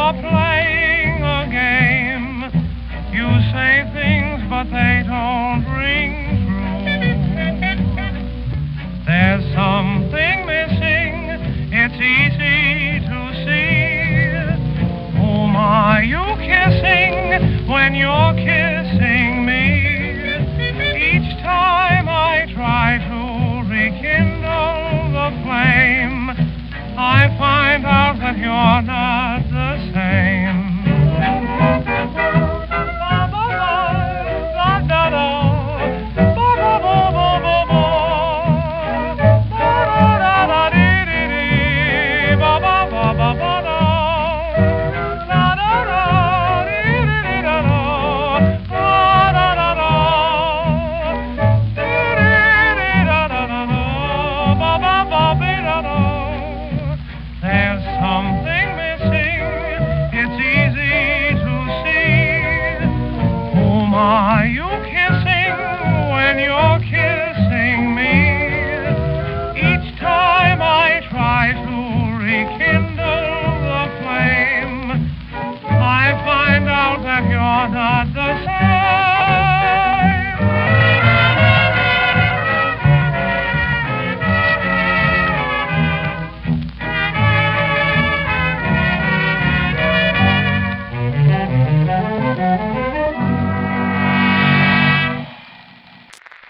you're playing a game. You say things, but they don't ring true. There's something missing, it's easy to see. Whom are you kissing when you're kissing me? Each time I try to rekindle the flame, I find out that you're not the same.